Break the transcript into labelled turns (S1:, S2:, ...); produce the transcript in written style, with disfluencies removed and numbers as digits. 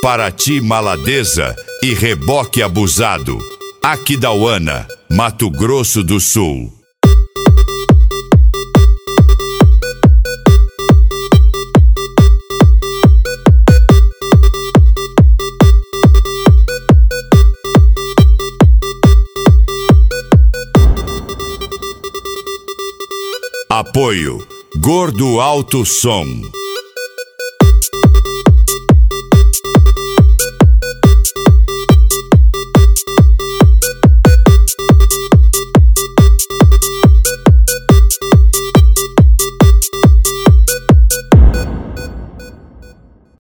S1: Paraty maladeza e reboque abusado. Aquidauana, Mato Grosso do Sul. Apoio Gordo Alto Som.